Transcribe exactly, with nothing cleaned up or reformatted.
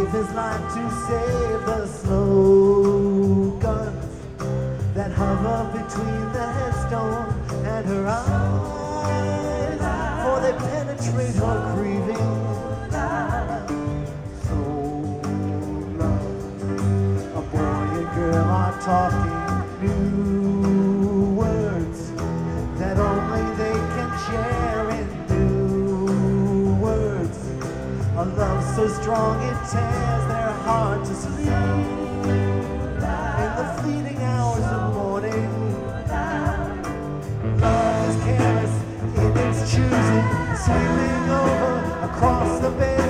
gave his life to save the slow guns that hover between the headstone and her eyes, for they penetrate her grieving. So love, a boy and girl are talking new words that only they can share in new words. A love so strong it tears their heart to sleep. In the fleeting hours of morning, love is careless in its choosing, sweeping over across the bay.